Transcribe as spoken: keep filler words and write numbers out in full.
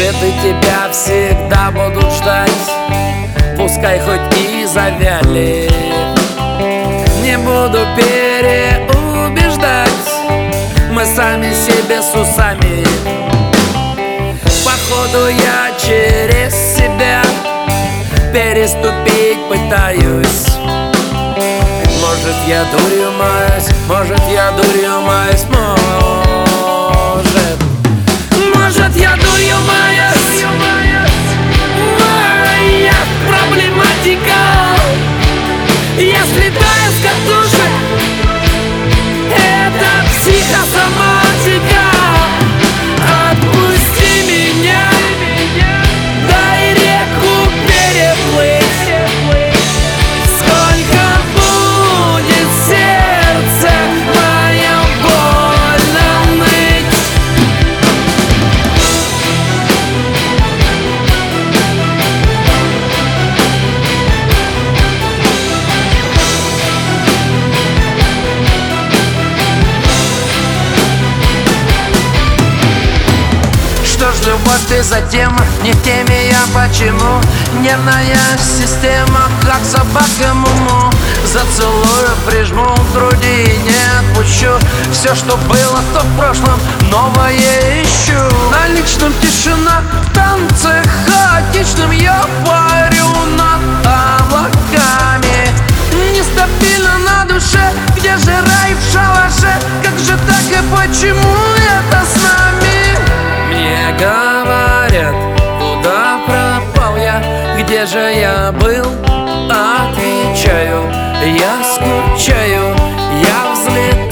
Цветы тебя всегда будут ждать, пускай хоть и завяли. Не буду переубеждать, мы сами себе с усами. Походу я через себя переступить пытаюсь. Может я дурью маюсь, может я дурью маюсь, может. Может я дурью маюсь, моя проблематика. Если да, из катушек, это психосоматика. Отпусти меня, дай реку переплыть. Сколько будет сердце мое больно ныть. Что ж, любовь, ты за тем, не в теме я почему. Нервная система, как собака Муму. Зацелую, прижму к груди и не отпущу. Все, что было, то в прошлом, новое ищу. На личном тишина, в танце хаотичном я парю над облаками. Нестабильно на душе, где же рай в шалаше? Как же так и почему это с нами? Мне говорят, куда пропал я, где же я был? Отвечаю, я скучаю, я взлетаю.